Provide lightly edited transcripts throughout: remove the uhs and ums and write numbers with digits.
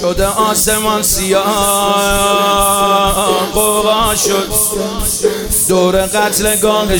شده آسمان سیاه، غوغا شد دور قتلگاه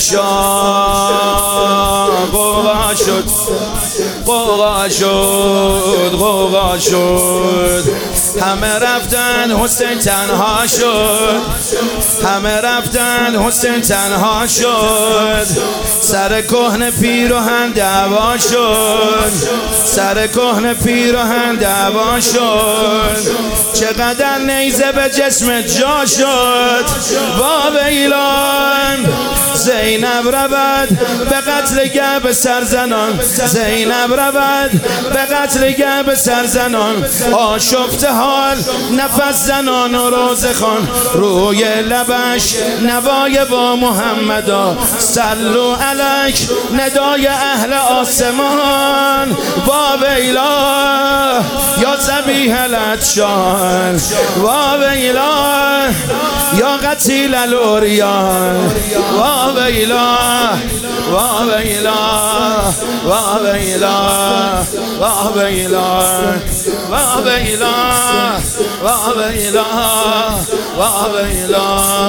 شاه، غوغا شد غوغا شد غوغا شد. همه رفتن حسین تنها شد، همه رفتن حسین تنها شد. سر کهنه پیراهن دعوا شد، سر کهنه پیراهن دعوا شد. چقدر نیزه به جسم جا شد، واویلان زینب رود به قتل گرب سرزنان، زینب رود به قتل گرب سرزنان. آشفته حال نفس زنان و روزخوان، روی لبش نوای با محمدا. صلو علیک ندای اهل آسمان، واویلا یا ذبیح العطشان، واویلا یا قتیل العریان، واویلا واویلا واویلا واویلا واویلا واویلا واویلا.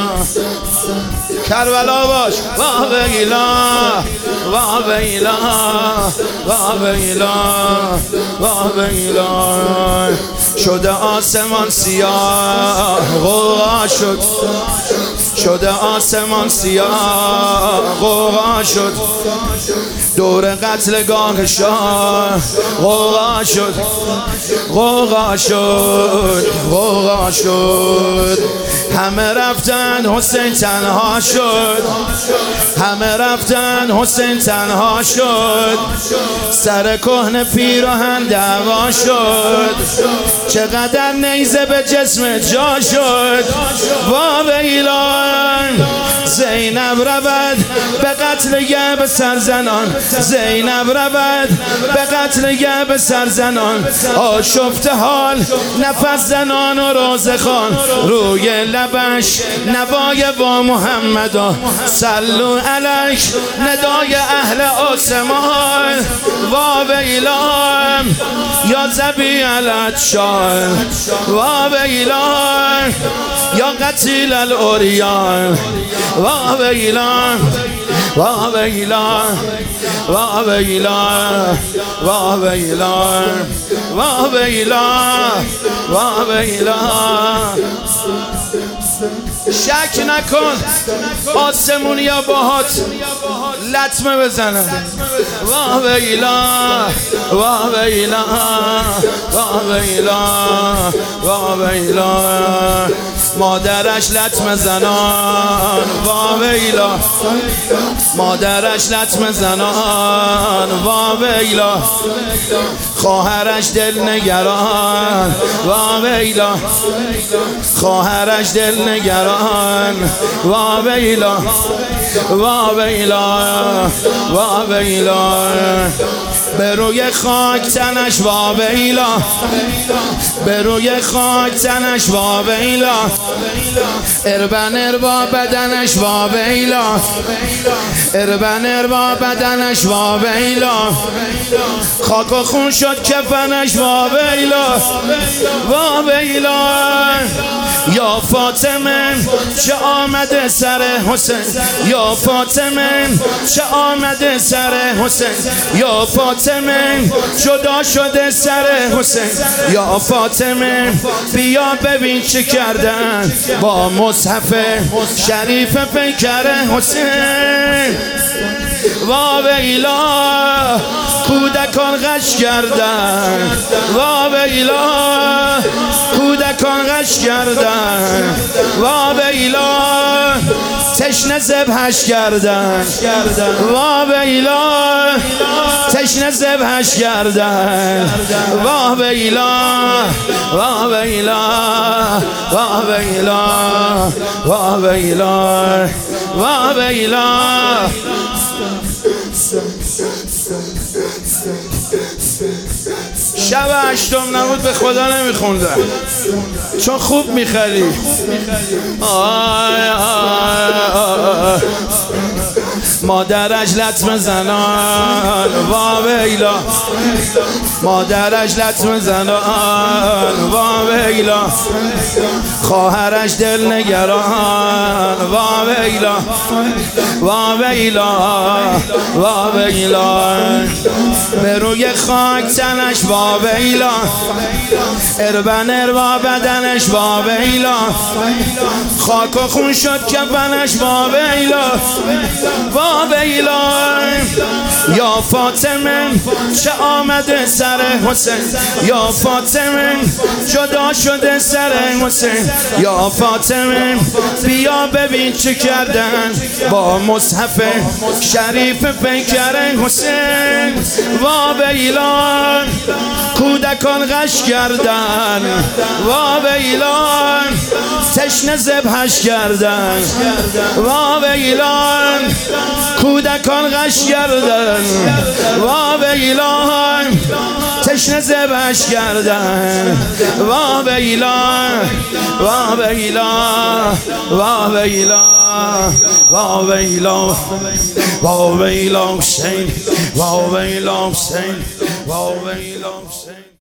کربلا باش، واویلا واویلا واویلا واویلا. شده آسمان سیاه، غوغا شد شده آسمان سیاه، غوغا شد دور قتلگاه شاه، غوغا شد غوغا شد غوغا شد. همه رفتن حسین تنها شد، همه رفتن حسین تنها شد. سر کهنه پیراهن دعوا شد، چقدر نیزه به جسم جا شد. واویلان زینب رود به قتل گرب سرزنان، زینب رود به قتل گرب سرزنان. آشفته حال نفس زنان و روزخوان، روی لبش نوای با محمدا. صلو علیک ندای اهل آسمان، واویلان یا ذبیح العطشان، واویلان یا قتیل العریان، واویلان واویلان واویلان واویلان واویلان واویلان. شک نکن آسمونیا باهات لطمه بزنن، واویلا واویلا واویلا واویلا. مادرش لطمه زنان، واویلا مادرش لطمه زنان، واویلا. خواهرش دل نگران، واویلا خواهرش دل نگران، واویلا واویلا واویلا. به روی خاک تنش واویلا، به روی خاک تنش واویلا. اربن اربا بدنش واویلا، اربن اربا بدنش واویلا. خاک و خون شد کفنش واویلا واویلا. یا فاطمه چه آمده سر حسین، یا فاطمه چه آمده سر حسین، یا فاطمه جدا شده سر حسین، یا فاطمه بیا ببین چه کردن با مصحف شریف پیکر حسین. واویلا کودکان غش کردن، واویلا کودکان غش کردن، واویلا تشنه ذبحش کردن، واویلا تشنه ذبحش کردن، واویلا واویلا واویلا واویلا واویلا. شب هشتم نبود به خدا نمیخوندن چون خوب میخری. مادرش لطمه زنان، واویلا مادرش لطمه زنان، واویلا ویلا خواهرش دل نگران وا ویلا وا ویلا وا ویلا به روی خاک تنش وا ویلا اربن اروا بدنش وا ویلا خاک و خون شد کفنش وا ویلا وا ویلا یا فاطمه چه آمده سر حسین یا فاطمه جدا شده سر حسین یا فاطمه بیا ببین چه کردن با مصحف شریف پیکر حسین وا ویلا کودکان غش کردن وا ویلا تشنه ذبحش کردن وا ویلا کودکان غش کردن وا ویلا تشنه ذبحش کردن وا ویلا وا ویلا وا ویلا وا ویلا وا ویلا حسین وا ویلا حسین وا ویلا حسین